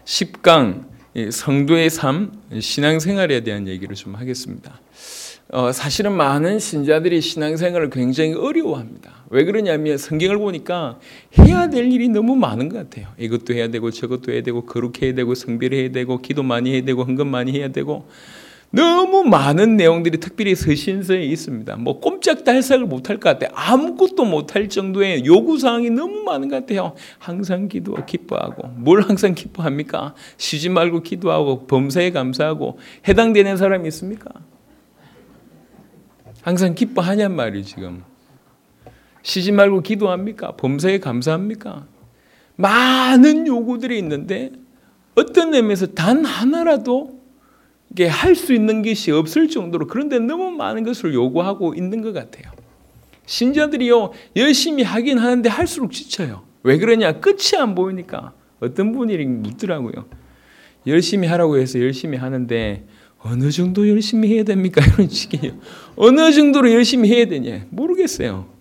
10강 성도의 삶, 신앙생활에 대한 얘기를 좀 하겠습니다. 사실은 많은 신자들이 신앙생활을 굉장히 어려워합니다. 왜 그러냐면 성경을 보니까 해야 될 일이 너무 많은 것 같아요. 이것도 해야 되고 저것도 해야 되고 거룩해야 되고 성별해야 되고 기도 많이 해야 되고 헌금 많이 해야 되고 너무 많은 내용들이 특별히 서신서에 있습니다. 뭐 꼼짝달싹을 못할 것 같아요. 아무것도 못할 정도의 요구사항이 너무 많은 것 같아요. 항상 기도하고 기뻐하고. 뭘 항상 기뻐합니까? 쉬지 말고 기도하고 범사에 감사하고. 해당되는 사람이 있습니까? 항상 기뻐하냔 말이에요 지금. 쉬지 말고 기도합니까? 범사에 감사합니까? 많은 요구들이 있는데 어떤 의미에서 단 하나라도 이게 할 수 있는 것이 없을 정도로, 그런데 너무 많은 것을 요구하고 있는 것 같아요. 신자들이요 열심히 하긴 하는데 할수록 지쳐요. 왜 그러냐? 끝이 안 보이니까. 어떤 분이 묻더라고요. 열심히 하라고 해서 열심히 하는데 어느 정도 열심히 해야 됩니까? 이런 식이에요. 어느 정도로 열심히 해야 되냐? 모르겠어요.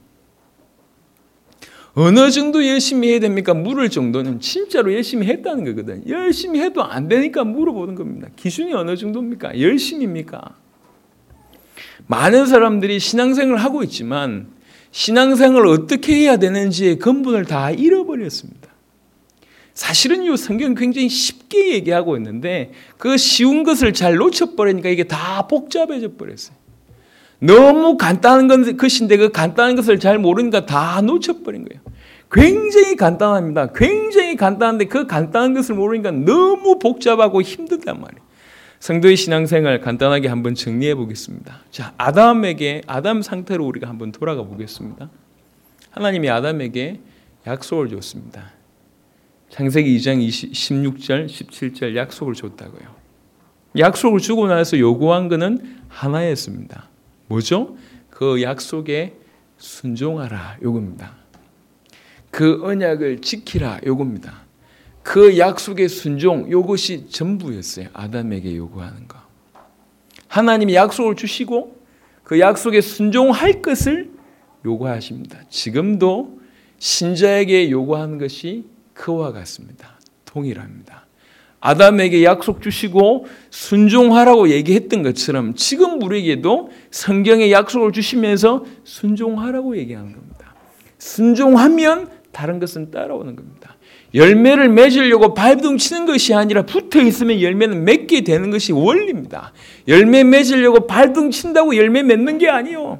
어느 정도 열심히 해야 됩니까? 물을 정도는 진짜로 열심히 했다는 거거든요. 열심히 해도 안 되니까 물어보는 겁니다. 기준이 어느 정도입니까? 열심입니까? 많은 사람들이 신앙생활을 하고 있지만 신앙생활을 어떻게 해야 되는지의 근본을 다 잃어버렸습니다. 사실은 이 성경은 굉장히 쉽게 얘기하고 있는데 그 쉬운 것을 잘 놓쳐버리니까 이게 다 복잡해져 버렸어요. 너무 간단한 것인데 그 간단한 것을 잘 모르니까 다 놓쳐버린 거예요. 굉장히 간단합니다. 굉장히 간단한데 그 간단한 것을 모르니까 너무 복잡하고 힘들단 말이에요. 성도의 신앙생활 간단하게 한번 정리해 보겠습니다. 자, 아담 상태로 우리가 한번 돌아가 보겠습니다. 하나님이 아담에게 약속을 줬습니다. 창세기 2장 16절, 17절 약속을 줬다고요. 약속을 주고 나서 요구한 것은 하나였습니다. 뭐죠? 그 약속에 순종하라 요겁니다. 그 언약을 지키라 요겁니다. 그 약속의 순종 요것이 전부였어요. 아담에게 요구하는 거. 하나님이 약속을 주시고 그 약속에 순종할 것을 요구하십니다. 지금도 신자에게 요구하는 것이 그와 같습니다. 동일합니다. 아담에게 약속 주시고 순종하라고 얘기했던 것처럼 지금 우리에게도 성경에 약속을 주시면서 순종하라고 얘기하는 겁니다. 순종하면 다른 것은 따라오는 겁니다. 열매를 맺으려고 발버둥치는 것이 아니라 붙어있으면 열매는 맺게 되는 것이 원리입니다. 열매 맺으려고 발버둥친다고 열매 맺는 게 아니에요.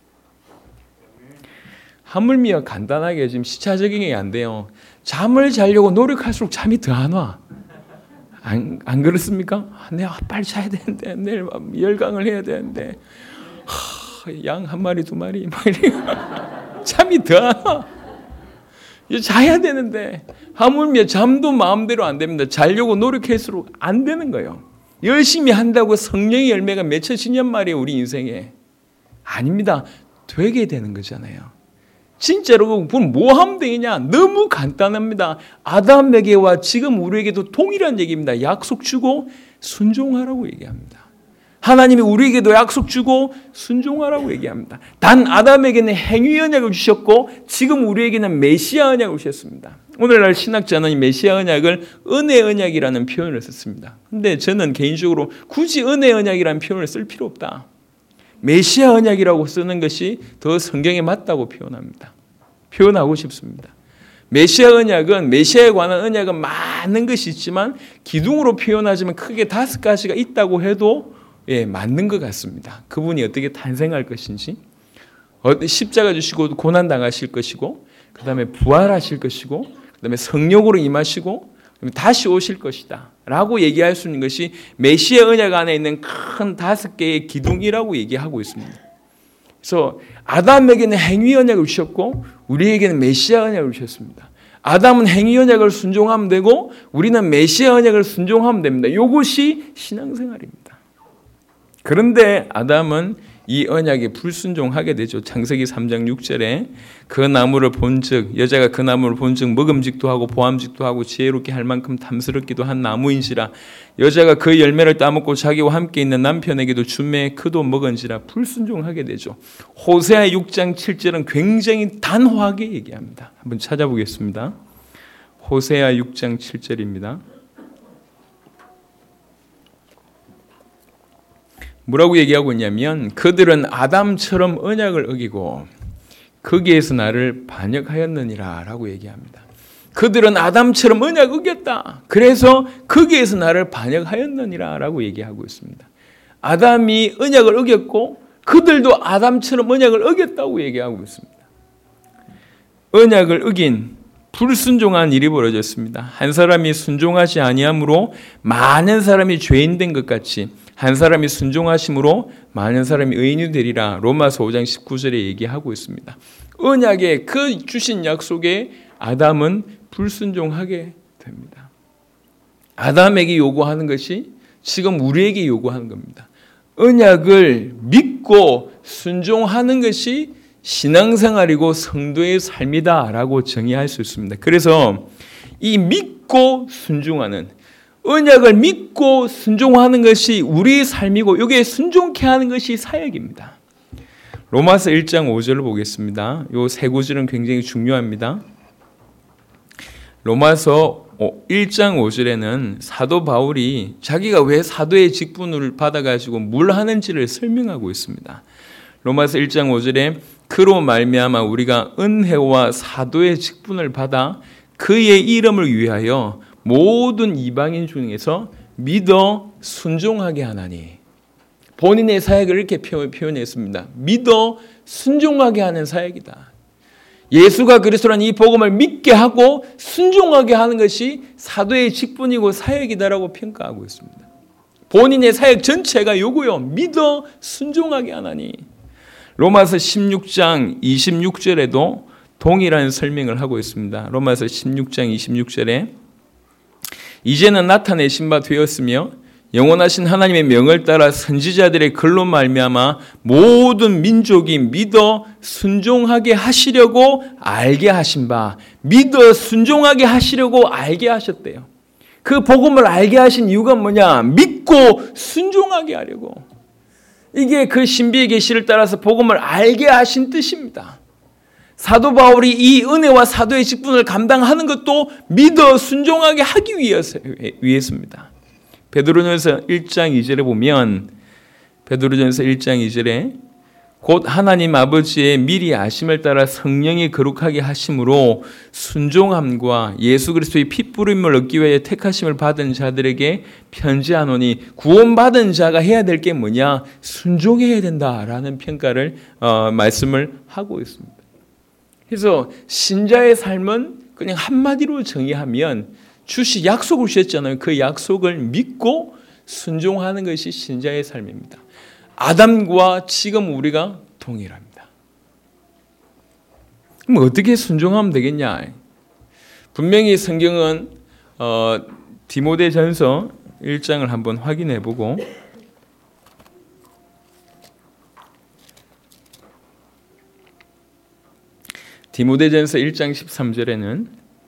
하물며 간단하게 지금 시차 적용이 안 돼요. 잠을 자려고 노력할수록 잠이 더 안 와. 안 그렇습니까? 내가 빨리 자야 되는데 내일 열강을 해야 되는데 양 한 마리 두 마리 잠이 더 안 와. 자야 되는데 하물며 잠도 마음대로 안 됩니다. 자려고 노력할수록 안 되는 거예요. 열심히 한다고 성령의 열매가 맺혀지냔 말이에요. 우리 인생에. 아닙니다. 되게 되는 거잖아요. 진짜로 그럼 뭐 하면 되느냐? 너무 간단합니다. 아담에게와 지금 우리에게도 동일한 얘기입니다. 약속 주고 순종하라고 얘기합니다. 하나님이 우리에게도 약속 주고 순종하라고 얘기합니다. 단 아담에게는 행위 언약을 주셨고 지금 우리에게는 메시아 언약을 주셨습니다. 오늘날 신학자는 이 메시아 언약을 은혜 언약이라는 표현을 썼습니다. 근데 저는 개인적으로 굳이 은혜 언약이라는 표현을 쓸 필요 없다. 메시아 언약이라고 쓰는 것이 더 성경에 맞다고 표현하고 싶습니다. 메시아 언약은 메시아에 관한 언약은 많은 것이 있지만 기둥으로 표현하자면 크게 5가지가 있다고 해도 맞는 것 같습니다. 그분이 어떻게 탄생할 것인지, 십자가 주시고 고난 당하실 것이고, 그 다음에 부활하실 것이고, 그 다음에 성령으로 임하시고, 다시 오실 것이다 라고 얘기할 수 있는 것이 메시아 언약 안에 있는 큰 5개의 기둥이라고 얘기하고 있습니다. 그래서 아담에게는 행위 언약을 주셨고 우리에게는 메시아 언약을 주셨습니다. 아담은 행위 언약을 순종하면 되고 우리는 메시아 언약을 순종하면 됩니다. 이것이 신앙생활입니다. 그런데 아담은 이 언약에 불순종하게 되죠. 창세기 3장 6절에 그 나무를 본즉 여자가 그 나무를 본즉 먹음직도 하고 보암직도 하고 지혜롭게 할 만큼 탐스럽기도 한 나무인지라 여자가 그 열매를 따먹고 자기와 함께 있는 남편에게도 주매 그도 먹은지라 불순종하게 되죠. 호세아 6장 7절은 굉장히 단호하게 얘기합니다. 한번 찾아보겠습니다. 호세아 6장 7절입니다. 뭐라고 얘기하고 있냐면 그들은 아담처럼 언약을 어기고 거기에서 나를 반역하였느니라 라고 얘기합니다. 그들은 아담처럼 언약 어겼다. 그래서 거기에서 나를 반역하였느니라 라고 얘기하고 있습니다. 아담이 언약을 어겼고 그들도 아담처럼 언약을 어겼다고 얘기하고 있습니다. 언약을 어긴 불순종한 일이 벌어졌습니다. 한 사람이 순종하지 아니함으로 많은 사람이 죄인 된 것 같이 한 사람이 순종하심으로 많은 사람이 의인이 되리라. 로마서 5장 19절에 얘기하고 있습니다. 언약의 그 주신 약속에 아담은 불순종하게 됩니다. 아담에게 요구하는 것이 지금 우리에게 요구하는 겁니다. 언약을 믿고 순종하는 것이 신앙생활이고 성도의 삶이다라고 정의할 수 있습니다. 그래서 이 믿고 순종하는, 언약을 믿고 순종하는 것이 우리의 삶이고 여기에 순종케 하는 것이 사역입니다. 로마서 1장 5절을 보겠습니다. 이 세 구절은 굉장히 중요합니다. 로마서 1장 5절에는 사도 바울이 자기가 왜 사도의 직분을 받아가지고 뭘 하는지를 설명하고 있습니다. 로마서 1장 5절에 그로 말미암아 우리가 은혜와 사도의 직분을 받아 그의 이름을 위하여 모든 이방인 중에서 믿어 순종하게 하나니. 본인의 사역을 이렇게 표현했습니다. 믿어 순종하게 하는 사역이다. 예수가 그리스도라는 이 복음을 믿게 하고 순종하게 하는 것이 사도의 직분이고 사역이다라고 평가하고 있습니다. 본인의 사역 전체가 요구요. 믿어 순종하게 하나니. 로마서 16장 26절에도 동일한 설명을 하고 있습니다. 로마서 16장 26절에 이제는 나타내신 바 되었으며 영원하신 하나님의 명을 따라 선지자들의 글로 말미암아 모든 민족이 믿어 순종하게 하시려고 알게 하신 바, 믿어 순종하게 하시려고 알게 하셨대요. 그 복음을 알게 하신 이유가 뭐냐? 믿고 순종하게 하려고. 이게 그 신비의 계시를 따라서 복음을 알게 하신 뜻입니다. 사도 바울이 이 은혜와 사도의 직분을 감당하는 것도 믿어 순종하게 하기 위해서입니다. 베드로전서 1장 2절에 보면 베드로전서 1장 2절에 곧 하나님 아버지의 미리 아심을 따라 성령이 거룩하게 하심으로 순종함과 예수 그리스도의 피 뿌림을 얻기 위해 택하심을 받은 자들에게 편지하노니 구원받은 자가 해야 될 게 뭐냐? 순종해야 된다라는 평가를 말씀을 하고 있습니다. 그래서 신자의 삶은 그냥 한마디로 정의하면 주시 약속을 주셨잖아요. 그 약속을 믿고 순종하는 것이 신자의 삶입니다. 아담과 지금 우리가 동일합니다. 그럼 어떻게 순종하면 되겠냐? 분명히 성경은 디모데전서 1장을 한번 확인해 보고 디모데전서 1장 13절에는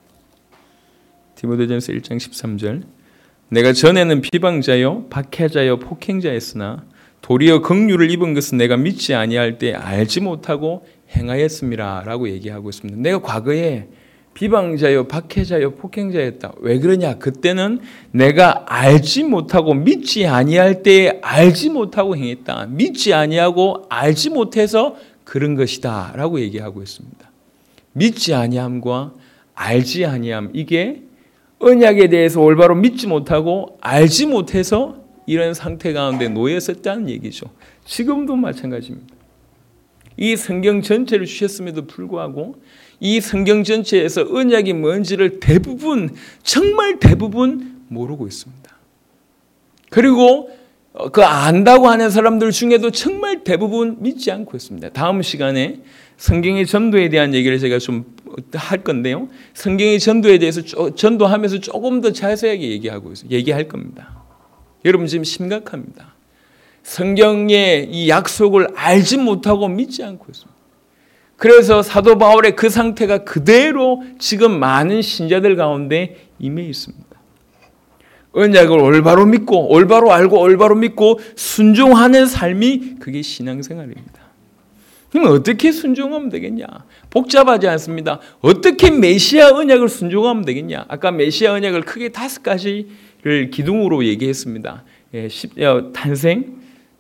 디모데전서 1장 13절 내가 전에는 비방자요 박해자요 폭행자였으나 도리어 긍휼을 입은 것은 내가 믿지 아니할 때 알지 못하고 행하였음이라 라고 얘기하고 있습니다. 내가 과거에 비방자요 박해자요 폭행자였다. 왜 그러냐? 그때는 내가 알지 못하고 믿지 아니할 때 알지 못하고 행했다. 믿지 아니하고 알지 못해서 그런 것이다 라고 얘기하고 있습니다. 믿지 아니함과 알지 아니함, 이게 언약에 대해서 올바로 믿지 못하고 알지 못해서 이런 상태 가운데 놓였었다는 얘기죠. 지금도 마찬가지입니다. 이 성경 전체를 주셨음에도 불구하고 이 성경 전체에서 언약이 뭔지를 정말 대부분 모르고 있습니다. 그리고 그 안다고 하는 사람들 중에도 정말 대부분 믿지 않고 있습니다. 다음 시간에 성경의 전도에 대한 얘기를 제가 좀 할 건데요. 성경의 전도에 대해서 전도하면서 조금 더 자세하게 얘기할 겁니다. 여러분 지금 심각합니다. 성경의 이 약속을 알지 못하고 믿지 않고 있습니다. 그래서 사도 바울의 그 상태가 그대로 지금 많은 신자들 가운데 임해 있습니다. 언약을 올바로 믿고 올바로 알고 올바로 믿고 순종하는 삶이 그게 신앙생활입니다. 그럼 어떻게 순종하면 되겠냐? 복잡하지 않습니다. 어떻게 메시아 언약을 순종하면 되겠냐? 아까 메시아 언약을 크게 5가지를 기둥으로 얘기했습니다. 탄생,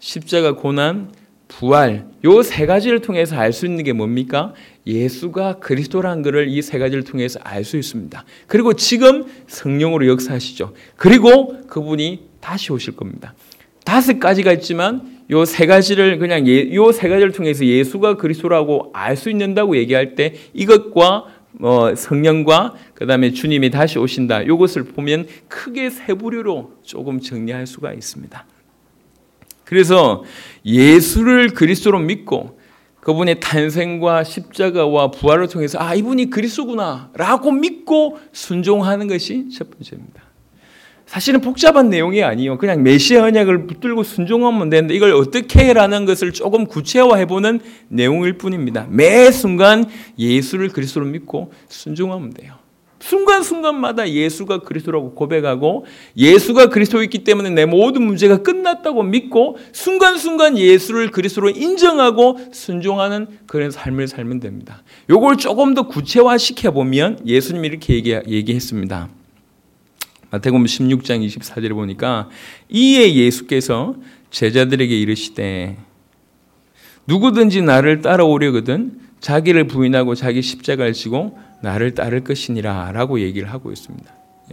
십자가 고난, 부활, 요 세 가지를 통해서 알 수 있는 게 뭡니까? 예수가 그리스도라는 것을 이 세 가지를 통해서 알 수 있습니다. 그리고 지금 성령으로 역사하시죠. 그리고 그분이 다시 오실 겁니다. 5가지가 있지만 요 세 가지를 그냥 요 세 가지를 통해서 예수가 그리스도라고 알 수 있는다고 얘기할 때 이것과 성령과 그다음에 주님이 다시 오신다. 이것을 보면 크게 세 부류로 조금 정리할 수가 있습니다. 그래서 예수를 그리스도로 믿고 그분의 탄생과 십자가와 부활을 통해서 이분이 그리스도구나라고 믿고 순종하는 것이 첫 번째입니다. 사실은 복잡한 내용이 아니에요. 그냥 메시아 언약을 붙들고 순종하면 되는데 이걸 어떻게 해라는 것을 조금 구체화해보는 내용일 뿐입니다. 매 순간 예수를 그리스도로 믿고 순종하면 돼요. 순간순간마다 예수가 그리스도라고 고백하고 예수가 그리스도이기 때문에 내 모든 문제가 끝났다고 믿고 순간순간 예수를 그리스도로 인정하고 순종하는 그런 삶을 살면 됩니다. 이걸 조금 더 구체화시켜보면 예수님이 이렇게 얘기했습니다. 마태복음 16장 24절에 보니까 이에 예수께서 제자들에게 이르시되 누구든지 나를 따라오려거든 자기를 부인하고 자기 십자가를 지고 나를 따를 것이니라 라고 얘기를 하고 있습니다.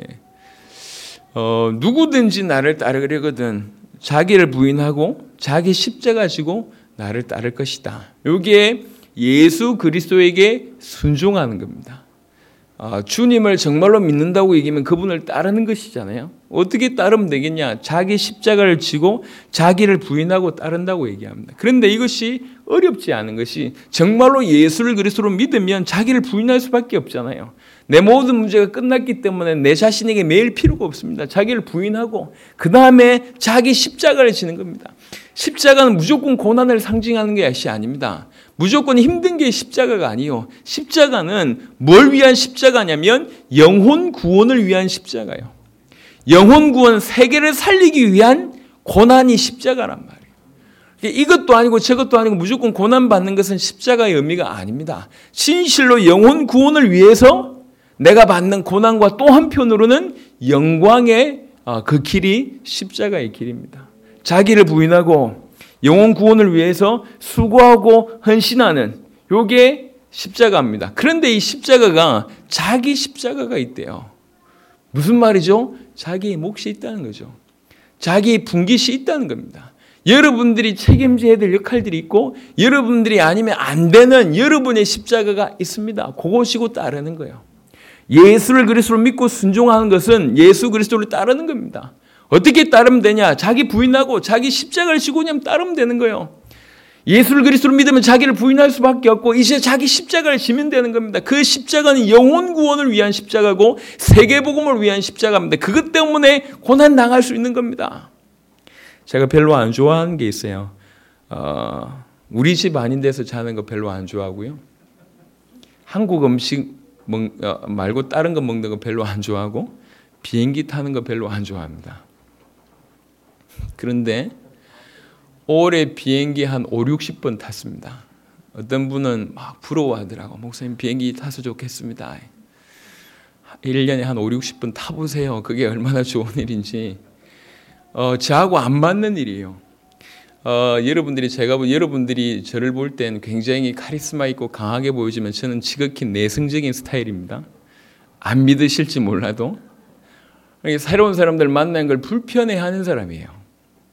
누구든지 나를 따르려거든 자기를 부인하고 자기 십자가 지고 나를 따를 것이다. 이게 예수 그리스도에게 순종하는 겁니다. 주님을 정말로 믿는다고 얘기하면 그분을 따르는 것이잖아요. 어떻게 따르면 되겠냐? 자기 십자가를 지고 자기를 부인하고 따른다고 얘기합니다. 그런데 이것이 어렵지 않은 것이 정말로 예수를 그리스도로 믿으면 자기를 부인할 수밖에 없잖아요. 내 모든 문제가 끝났기 때문에 내 자신에게 매일 필요가 없습니다. 자기를 부인하고 그 다음에 자기 십자가를 지는 겁니다. 십자가는 무조건 고난을 상징하는 것이 아닙니다. 무조건 힘든 게 십자가가 아니에요. 십자가는 뭘 위한 십자가냐면 영혼 구원을 위한 십자가예요. 영혼 구원, 세계를 살리기 위한 고난이 십자가란 말이에요. 이것도 아니고 저것도 아니고 무조건 고난받는 것은 십자가의 의미가 아닙니다. 진실로 영혼 구원을 위해서 내가 받는 고난과 또 한편으로는 영광의 그 길이 십자가의 길입니다. 자기를 부인하고 영혼 구원을 위해서 수고하고 헌신하는 이게 십자가입니다. 그런데 이 십자가가 자기 십자가가 있대요. 무슨 말이죠? 자기의 몫이 있다는 거죠. 자기의 분깃이 있다는 겁니다. 여러분들이 책임져야 될 역할들이 있고 여러분들이 아니면 안 되는 여러분의 십자가가 있습니다. 그것이고 따르는 거예요. 예수를 그리스도로 믿고 순종하는 것은 예수 그리스도를 따르는 겁니다. 어떻게 따르면 되냐? 자기 부인하고 자기 십자가를 지고 그냥 따르면 되는 거예요. 예수를 그리스도로 믿으면 자기를 부인할 수밖에 없고 이제 자기 십자가를 지면 되는 겁니다. 그 십자가는 영혼 구원을 위한 십자가고 세계복음을 위한 십자가입니다. 그것 때문에 고난 당할 수 있는 겁니다. 제가 별로 안 좋아하는 게 있어요. 우리 집 아닌 데서 자는 거 별로 안 좋아하고요. 한국 음식 말고 다른 거 먹는 거 별로 안 좋아하고 비행기 타는 거 별로 안 좋아합니다. 그런데 올해 비행기 한 5, 60번 탔습니다. 어떤 분은 막 부러워하더라고. 목사님 비행기 타서 좋겠습니다. 1년에 한 5, 60번 타보세요. 그게 얼마나 좋은 일인지. 저하고 안 맞는 일이에요. 여러분들이 저를 볼 땐 굉장히 카리스마 있고 강하게 보이지만 저는 지극히 내성적인 스타일입니다. 안 믿으실지 몰라도 새로운 사람들 만나는 걸 불편해하는 사람이에요.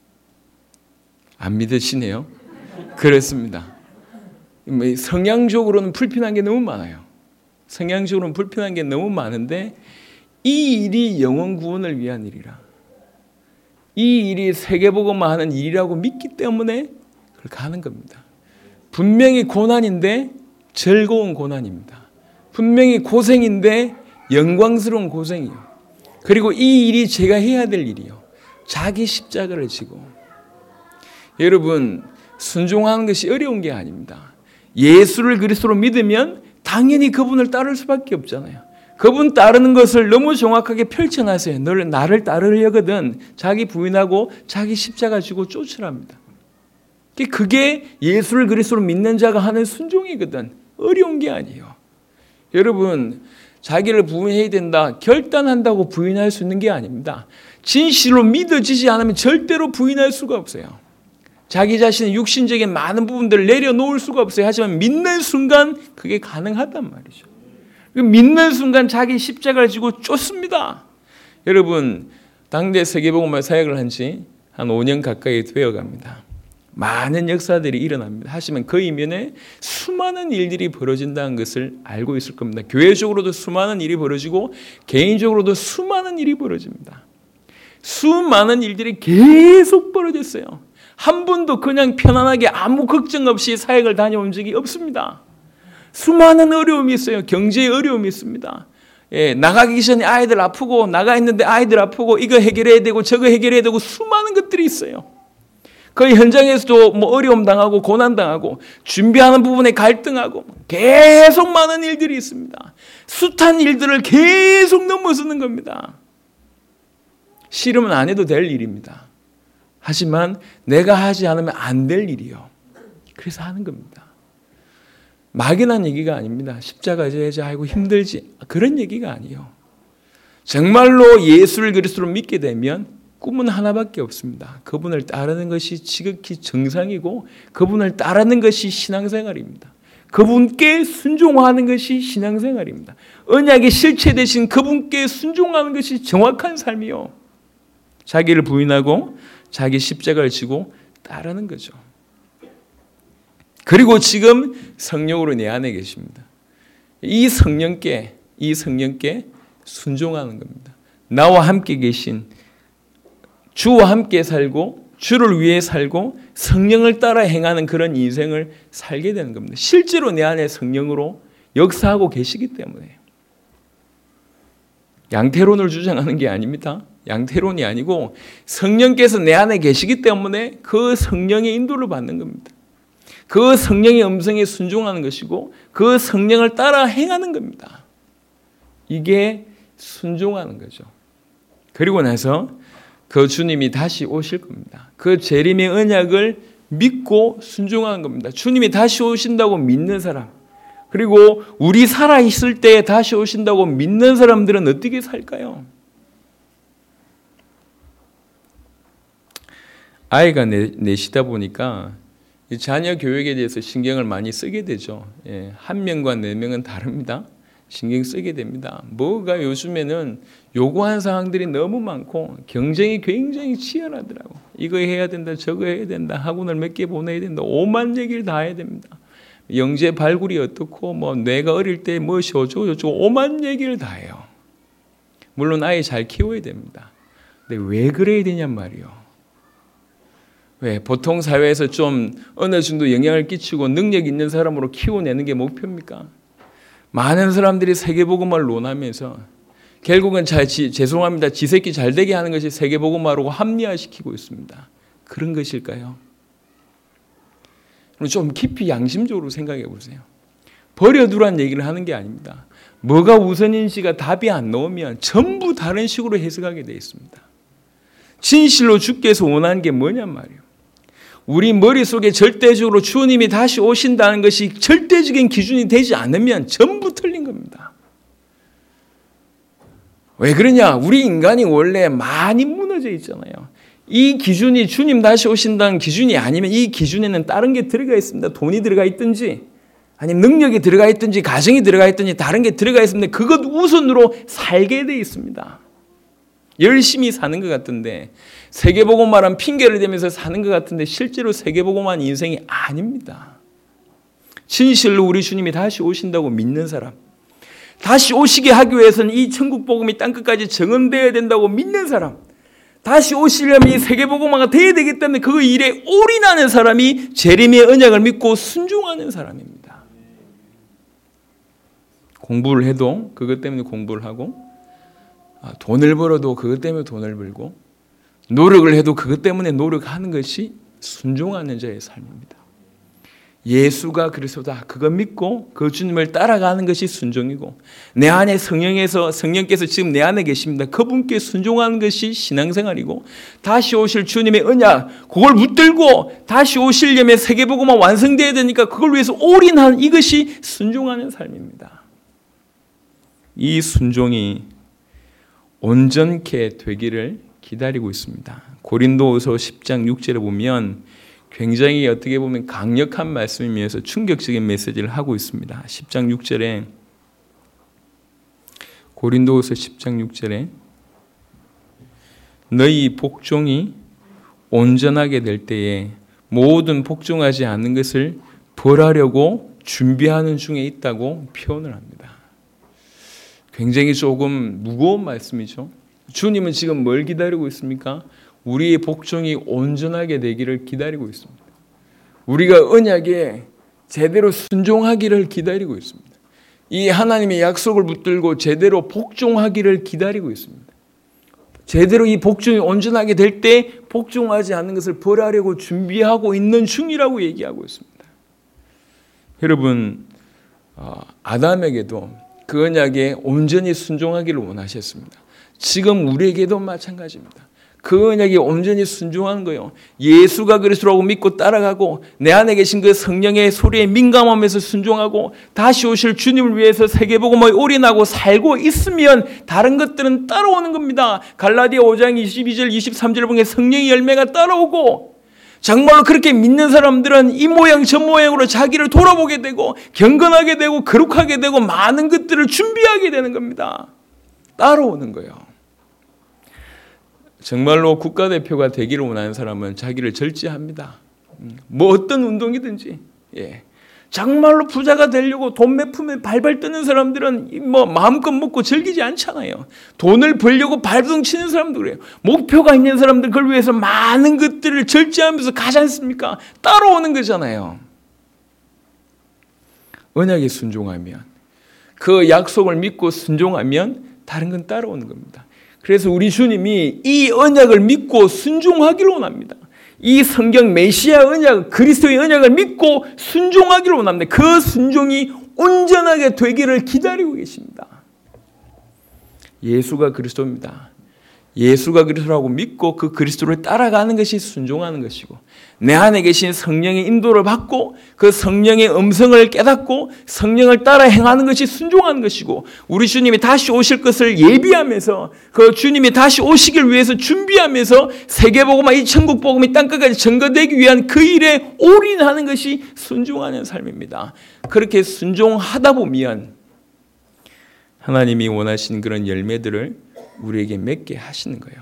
안 믿으시네요? 그렇습니다. 성향적으로는 불편한 게 너무 많아요. 성향적으로는 불편한 게 너무 많은데 이 일이 영혼 구원을 위한 일이라. 이 일이 세계복음화 하는 일이라고 믿기 때문에 그렇게 하는 겁니다. 분명히 고난인데 즐거운 고난입니다. 분명히 고생인데 영광스러운 고생이요. 그리고 이 일이 제가 해야 될 일이요. 자기 십자가를 지고. 여러분, 순종하는 것이 어려운 게 아닙니다. 예수를 그리스도로 믿으면 당연히 그분을 따를 수밖에 없잖아요. 그분 따르는 것을 너무 정확하게 펼쳐놨어요. 너를 나를 따르려거든 자기 부인하고 자기 십자가 지고 쫓으랍니다. 그게 예수를 그리스도로 믿는 자가 하는 순종이거든. 어려운 게 아니에요. 여러분, 자기를 부인해야 된다. 결단한다고 부인할 수 있는 게 아닙니다. 진실로 믿어지지 않으면 절대로 부인할 수가 없어요. 자기 자신의 육신적인 많은 부분들을 내려놓을 수가 없어요. 하지만 믿는 순간 그게 가능하단 말이죠. 믿는 순간 자기 십자가를 지고 쫓습니다. 여러분, 당대 세계복음화 사역을 한 지 한 5년 가까이 되어갑니다. 많은 역사들이 일어납니다. 하지만 그 이면에 수많은 일들이 벌어진다는 것을 알고 있을 겁니다. 교회적으로도 수많은 일이 벌어지고 개인적으로도 수많은 일이 벌어집니다. 수많은 일들이 계속 벌어졌어요. 한 번도 그냥 편안하게 아무 걱정 없이 사역을 다녀온 적이 없습니다. 수많은 어려움이 있어요. 경제의 어려움이 있습니다. 나가기 전에 아이들 아프고, 나가 있는데 아이들 아프고, 이거 해결해야 되고 저거 해결해야 되고 수많은 것들이 있어요. 그 현장에서도 뭐 어려움 당하고 고난 당하고 준비하는 부분에 갈등하고 계속 많은 일들이 있습니다. 숱한 일들을 계속 넘어서는 겁니다. 싫으면 안 해도 될 일입니다. 하지만 내가 하지 않으면 안 될 일이요. 그래서 하는 겁니다. 막연한 얘기가 아닙니다. 십자가 져야지, 아이고 힘들지, 그런 얘기가 아니에요. 정말로 예수를 그리스도로 믿게 되면 꿈은 하나밖에 없습니다. 그분을 따르는 것이 지극히 정상이고 그분을 따르는 것이 신앙생활입니다. 그분께 순종하는 것이 신앙생활입니다. 언약의 실체 되신 그분께 순종하는 것이 정확한 삶이요. 자기를 부인하고 자기 십자가를 지고 따르는 거죠. 그리고 지금 성령으로 내 안에 계십니다. 이 성령께 순종하는 겁니다. 나와 함께 계신 주와 함께 살고 주를 위해 살고 성령을 따라 행하는 그런 인생을 살게 되는 겁니다. 실제로 내 안에 성령으로 역사하고 계시기 때문에. 양태론을 주장하는 게 아닙니다. 양태론이 아니고 성령께서 내 안에 계시기 때문에 그 성령의 인도를 받는 겁니다. 그 성령의 음성에 순종하는 것이고 그 성령을 따라 행하는 겁니다. 이게 순종하는 거죠. 그리고 나서 그 주님이 다시 오실 겁니다. 그 재림의 언약을 믿고 순종하는 겁니다. 주님이 다시 오신다고 믿는 사람, 그리고 우리 살아있을 때 다시 오신다고 믿는 사람들은 어떻게 살까요? 아이가 넷이다 보니까 자녀 교육에 대해서 신경을 많이 쓰게 되죠. 한 명과 네 명은 다릅니다. 신경 쓰게 됩니다. 뭐가 요즘에는 요구하는 상황들이 너무 많고 경쟁이 굉장히 치열하더라고. 이거 해야 된다, 저거 해야 된다, 학원을 몇 개 보내야 된다, 오만 얘기를 다 해야 됩니다. 영재 발굴이 어떻고, 뭐 뇌가 어릴 때 무엇이 어쩌고 저쩌고 오만 얘기를 다 해요. 물론 아이 잘 키워야 됩니다. 근데 왜 그래야 되냔 말이요. 왜 보통 사회에서 좀 어느 정도 영향을 끼치고 능력 있는 사람으로 키워내는 게 목표입니까? 많은 사람들이 세계복음화를 논하면서 결국은 죄송합니다. 지 새끼 잘 되게 하는 것이 세계복음화라고 합리화시키고 있습니다. 그런 것일까요? 좀 깊이 양심적으로 생각해 보세요. 버려두란 얘기를 하는 게 아닙니다. 뭐가 우선인지가 답이 안 나오면 전부 다른 식으로 해석하게 되어 있습니다. 진실로 주께서 원하는 게 뭐냔 말이에요. 우리 머릿속에 절대적으로 주님이 다시 오신다는 것이 절대적인 기준이 되지 않으면 전부 틀린 겁니다. 왜 그러냐? 우리 인간이 원래 많이 무너져 있잖아요. 이 기준이 주님 다시 오신다는 기준이 아니면 이 기준에는 다른 게 들어가 있습니다. 돈이 들어가 있든지 아니면 능력이 들어가 있든지 가정이 들어가 있든지 다른 게 들어가 있습니다. 그것 우선으로 살게 돼 있습니다. 열심히 사는 것 같은데 세계복음화란 핑계를 대면서 사는 것 같은데 실제로 세계복음화는 인생이 아닙니다. 진실로 우리 주님이 다시 오신다고 믿는 사람, 다시 오시게 하기 위해서는 이 천국복음이 땅끝까지 정언되어야 된다고 믿는 사람, 다시 오시려면 이 세계복음화가 돼야 되기 때문에 그 일에 올인하는 사람이 재림의 언약을 믿고 순종하는 사람입니다. 공부를 해도 그것 때문에 공부를 하고, 돈을 벌어도 그것 때문에 돈을 벌고, 노력을 해도 그것 때문에 노력하는 것이 순종하는 자의 삶입니다. 예수가 그리스도다, 그거 믿고 그 주님을 따라가는 것이 순종이고, 내 안에 성령께서 지금 내 안에 계십니다. 그분께 순종하는 것이 신앙생활이고, 다시 오실 주님의 언약 그걸 붙들고 다시 오시려면 세계복음화 완성되어야 되니까 그걸 위해서 올인하는 이것이 순종하는 삶입니다. 이 순종이 온전케 되기를 기다리고 있습니다. 고린도후서 10장 6절에 보면 굉장히 어떻게 보면 강력한 말씀이면서 충격적인 메시지를 하고 있습니다. 10장 6절에 고린도후서 10장 6절에 너희 복종이 온전하게 될 때에 모든 복종하지 않는 것을 벌하려고 준비하는 중에 있다고 표현을 합니다. 굉장히 조금 무거운 말씀이죠. 주님은 지금 뭘 기다리고 있습니까? 우리의 복종이 온전하게 되기를 기다리고 있습니다. 우리가 언약에 제대로 순종하기를 기다리고 있습니다. 이 하나님의 약속을 붙들고 제대로 복종하기를 기다리고 있습니다. 제대로 이 복종이 온전하게 될 때 복종하지 않는 것을 벌하려고 준비하고 있는 중이라고 얘기하고 있습니다. 여러분, 아담에게도 그 언약에 온전히 순종하기를 원하셨습니다. 지금 우리에게도 마찬가지입니다. 그 언약에 온전히 순종하는 거예요. 예수가 그리스도라고 믿고 따라가고 내 안에 계신 그 성령의 소리에 민감하면서 순종하고 다시 오실 주님을 위해서 세계복음에 올인하고 살고 있으면 다른 것들은 따라오는 겁니다. 갈라디아 5장 22절 23절 보면 성령의 열매가 따라오고 정말로 그렇게 믿는 사람들은 이 모양 저 모양으로 자기를 돌아보게 되고 경건하게 되고 거룩하게 되고 많은 것들을 준비하게 되는 겁니다. 따라오는 거예요. 정말로 국가대표가 되기를 원하는 사람은 자기를 절제합니다. 뭐 어떤 운동이든지. 정말로 부자가 되려고 돈 몇 푼에 발발 뜨는 사람들은 뭐 마음껏 먹고 즐기지 않잖아요. 돈을 벌려고 발버둥 치는 사람도 그래요. 목표가 있는 사람들 그걸 위해서 많은 것들을 절제하면서 가지 않습니까? 따라오는 거잖아요. 언약에 순종하면, 그 약속을 믿고 순종하면 다른 건 따라오는 겁니다. 그래서 우리 주님이 이 언약을 믿고 순종하기를 원합니다. 이 성경 메시아 언약, 그리스도의 언약을 믿고 순종하기를 원합니다. 그 순종이 온전하게 되기를 기다리고 계십니다. 예수가 그리스도입니다. 예수가 그리스도라고 믿고 그 그리스도를 따라가는 것이 순종하는 것이고, 내 안에 계신 성령의 인도를 받고 그 성령의 음성을 깨닫고 성령을 따라 행하는 것이 순종하는 것이고, 우리 주님이 다시 오실 것을 예비하면서 그 주님이 다시 오시길 위해서 준비하면서 세계복음과 이 천국복음이 땅끝까지 전거되기 위한 그 일에 올인하는 것이 순종하는 삶입니다. 그렇게 순종하다 보면 하나님이 원하신 그런 열매들을 우리에게 맺게 하시는 거예요.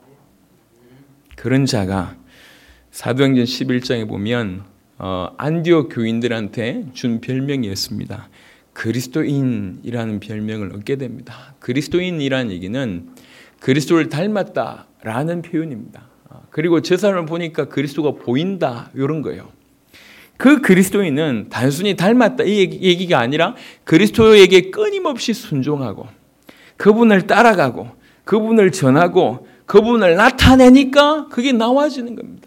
그런 자가 사도행전 11장에 보면 안디옥 교인들한테 준 별명이었습니다. 그리스도인이라는 별명을 얻게 됩니다. 그리스도인이라는 얘기는 그리스도를 닮았다라는 표현입니다. 그리고 저 사람을 보니까 그리스도가 보인다 이런 거예요. 그 그리스도인은 단순히 닮았다 이 얘기가 아니라 그리스도에게 끊임없이 순종하고 그분을 따라가고 그분을 전하고 그분을 나타내니까 그게 나와지는 겁니다.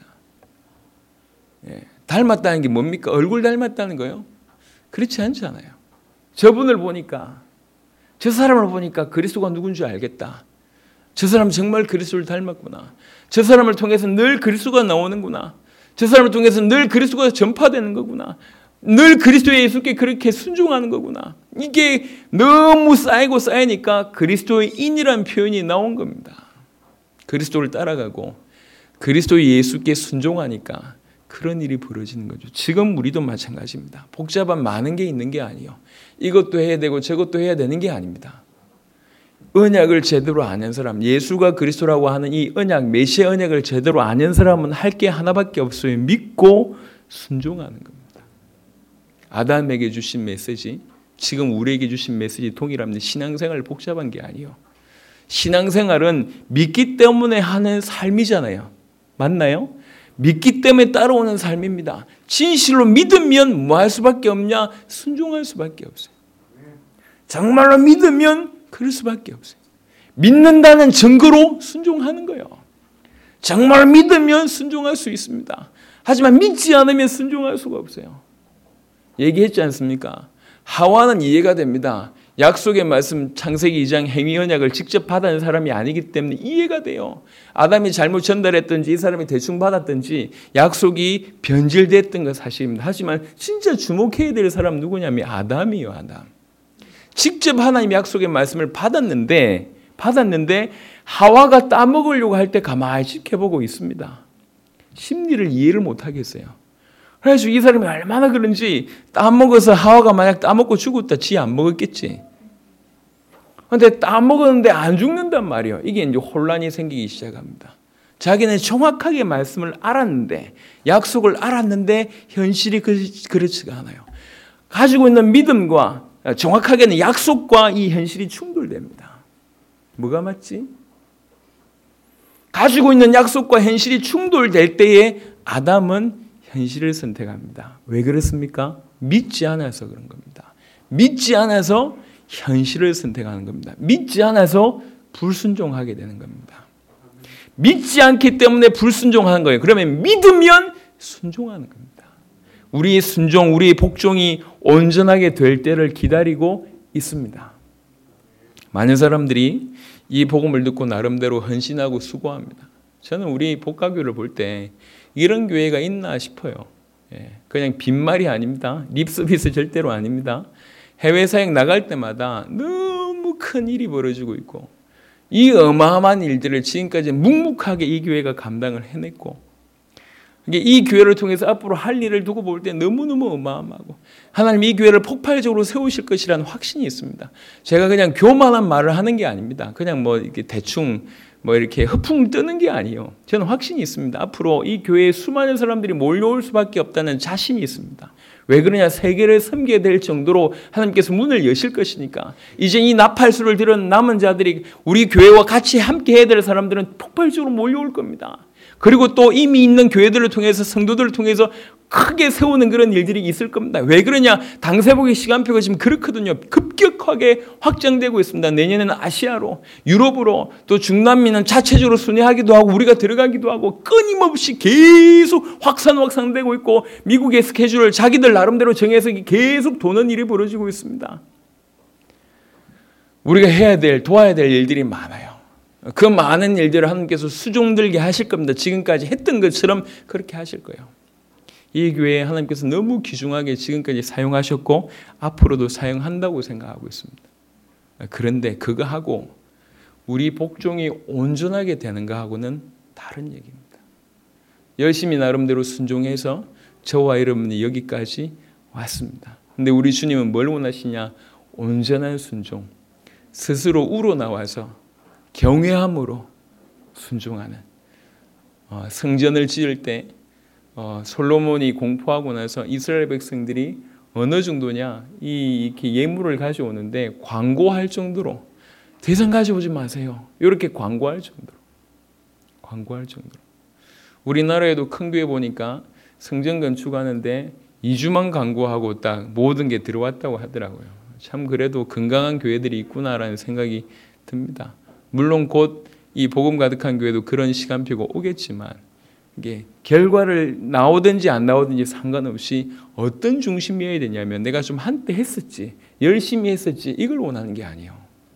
닮았다는 게 뭡니까? 얼굴 닮았다는 거예요? 그렇지 않잖아요. 저분을 보니까, 저 사람을 보니까 그리스도가 누군지 알겠다. 저 사람 정말 그리스도를 닮았구나. 저 사람을 통해서 늘 그리스도가 나오는구나. 저 사람을 통해서 늘 그리스도가 전파되는 거구나. 늘 그리스도 예수께 그렇게 순종하는 거구나. 이게 너무 쌓이고 쌓이니까 그리스도의 인이라는 표현이 나온 겁니다. 그리스도를 따라가고 그리스도 예수께 순종하니까 그런 일이 벌어지는 거죠. 지금 우리도 마찬가지입니다. 복잡한 많은 게 있는 게 아니에요. 이것도 해야 되고 저것도 해야 되는 게 아닙니다. 언약을 제대로 아는 사람, 예수가 그리스도라고 하는 이 언약, 메시아 언약을 제대로 아는 사람은 할 게 하나밖에 없어요. 믿고 순종하는 겁니다. 아담에게 주신 메시지, 지금 우리에게 주신 메시지 동일합니다. 신앙생활 복잡한 게 아니에요. 신앙생활은 믿기 때문에 하는 삶이잖아요. 맞나요? 믿기 때문에 따라오는 삶입니다. 진실로 믿으면 뭐 할 수밖에 없냐? 순종할 수밖에 없어요. 정말로 믿으면 그럴 수밖에 없어요. 믿는다는 증거로 순종하는 거예요. 정말 믿으면 순종할 수 있습니다. 하지만 믿지 않으면 순종할 수가 없어요. 얘기했지 않습니까? 하와는 이해가 됩니다. 약속의 말씀 창세기 2장 행위 언약을 직접 받은 사람이 아니기 때문에 이해가 돼요. 아담이 잘못 전달했든지 이 사람이 대충 받았든지 약속이 변질됐던 건 사실입니다. 하지만 진짜 주목해야 될 사람 누구냐면 아담이에요. 아담. 직접 하나님의 약속의 말씀을 받았는데 하와가 따먹으려고 할 때 가만히 지켜보고 있습니다. 심리를 이해를 못 하겠어요. 그래서 이 사람이 얼마나 그런지 따먹어서 하와가 만약 따먹고 죽었다 지 안 먹었겠지. 그런데 따먹었는데 안 죽는단 말이에요. 이게 이제 혼란이 생기기 시작합니다. 자기는 정확하게 말씀을 알았는데 약속을 알았는데 현실이 그렇지가 않아요. 가지고 있는 믿음과 정확하게는 약속과 이 현실이 충돌됩니다. 뭐가 맞지? 가지고 있는 약속과 현실이 충돌될 때에 아담은 현실을 선택합니다. 왜 그렇습니까? 믿지 않아서 그런 겁니다. 믿지 않아서 현실을 선택하는 겁니다. 믿지 않아서 불순종하게 되는 겁니다. 믿지 않기 때문에 불순종하는 거예요. 그러면 믿으면 순종하는 겁니다. 우리의 순종, 우리의 복종이 온전하게 될 때를 기다리고 있습니다. 많은 사람들이 이 복음을 듣고 나름대로 헌신하고 수고합니다. 저는 우리 복가교를 볼 때 이런 교회가 있나 싶어요. 그냥 빈말이 아닙니다. 립서비스 절대로 아닙니다. 해외 사역 나갈 때마다 너무 큰 일이 벌어지고 있고 이 어마어마한 일들을 지금까지 묵묵하게 이 교회가 감당을 해냈고 이 교회를 통해서 앞으로 할 일을 두고 볼 때 너무너무 어마어마하고 하나님 이 교회를 폭발적으로 세우실 것이라는 확신이 있습니다. 제가 그냥 교만한 말을 하는 게 아닙니다. 그냥 뭐 이렇게 대충 뭐 이렇게 허풍 뜨는 게 아니에요. 저는 확신이 있습니다. 앞으로 이 교회에 수많은 사람들이 몰려올 수밖에 없다는 자신이 있습니다. 왜 그러냐? 세계를 섬기게 될 정도로 하나님께서 문을 여실 것이니까 이제 이 나팔수를 들은 남은 자들이 우리 교회와 같이 함께 해야 될 사람들은 폭발적으로 몰려올 겁니다. 그리고 또 이미 있는 교회들을 통해서 성도들을 통해서 크게 세우는 그런 일들이 있을 겁니다. 왜 그러냐? 당세복의 시간표가 지금 그렇거든요. 급격하게 확장되고 있습니다. 내년에는 아시아로, 유럽으로, 또 중남미는 자체적으로 순회하기도 하고 우리가 들어가기도 하고 끊임없이 계속 확산되고 있고 미국의 스케줄을 자기들 나름대로 정해서 계속 도는 일이 벌어지고 있습니다. 우리가 해야 될, 도와야 될 일들이 많아요. 그 많은 일들을 하나님께서 수종들게 하실 겁니다. 지금까지 했던 것처럼 그렇게 하실 거예요. 이 교회에 하나님께서 너무 귀중하게 지금까지 사용하셨고 앞으로도 사용한다고 생각하고 있습니다. 그런데 그거하고 우리 복종이 온전하게 되는 거하고는 다른 얘기입니다. 열심히 나름대로 순종해서 저와 여러분이 여기까지 왔습니다. 근데 우리 주님은 뭘 원하시냐? 온전한 순종. 스스로 우러나와서 경외함으로 순종하는 성전을 지을 때 솔로몬이 공포하고 나서 이스라엘 백성들이 어느 정도냐 이렇게 예물을 가져오는데 광고할 정도로 더 이상 가져오지 마세요. 이렇게 광고할 정도로 우리나라에도 큰 교회 보니까 성전 건축하는데 2주만 광고하고 딱 모든 게 들어왔다고 하더라고요. 참 그래도 건강한 교회들이 있구나라는 생각이 듭니다. 물론 곧 이 복음 가득한 교회도 그런 시간표가 오겠지만 이게 결과를 나오든지 안 나오든지 상관없이 어떤 중심이어야 되냐면 내가 좀 한때 했었지, 열심히 했었지 이걸 원하는 게 아니에요.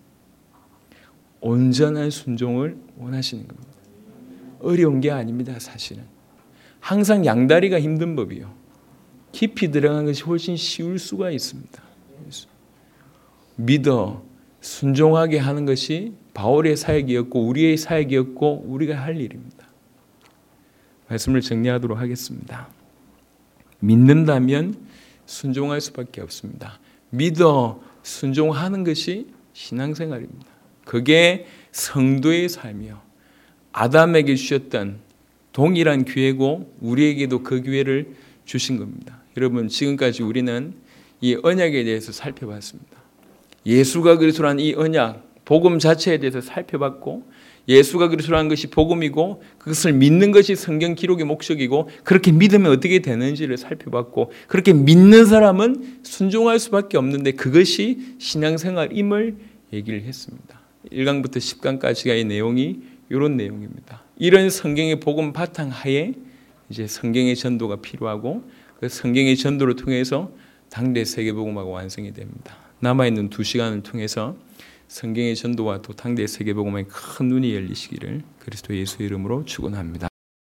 온전한 순종을 원하시는 겁니다. 어려운 게 아닙니다. 사실은 항상 양다리가 힘든 법이요. 깊이 들어간 것이 훨씬 쉬울 수가 있습니다. 믿어 순종하게 하는 것이 바울의 사역이었고 우리의 사역이었고 우리가 할 일입니다. 말씀을 정리하도록 하겠습니다. 믿는다면 순종할 수밖에 없습니다. 믿어 순종하는 것이 신앙생활입니다. 그게 성도의 삶이요. 아담에게 주셨던 동일한 기회고 우리에게도 그 기회를 주신 겁니다. 여러분 지금까지 우리는 이 언약에 대해서 살펴봤습니다. 예수가 그리스도로 한 이 언약, 복음 자체에 대해서 살펴봤고 예수가 그리스도로 한 것이 복음이고 그것을 믿는 것이 성경 기록의 목적이고 그렇게 믿으면 어떻게 되는지를 살펴봤고 그렇게 믿는 사람은 순종할 수밖에 없는데 그것이 신앙생활임을 얘기를 했습니다. 1강부터 10강까지의 내용이 이런 내용입니다. 이런 성경의 복음 바탕하에 이제 성경의 전도가 필요하고 그 성경의 전도를 통해서 당대 세계복음화가 완성이 됩니다. 남아있는 2시간을 통해서 성경의 전도와 또 당대 세계복음화에 큰 눈이 열리시기를 그리스도 예수의 이름으로 축원합니다.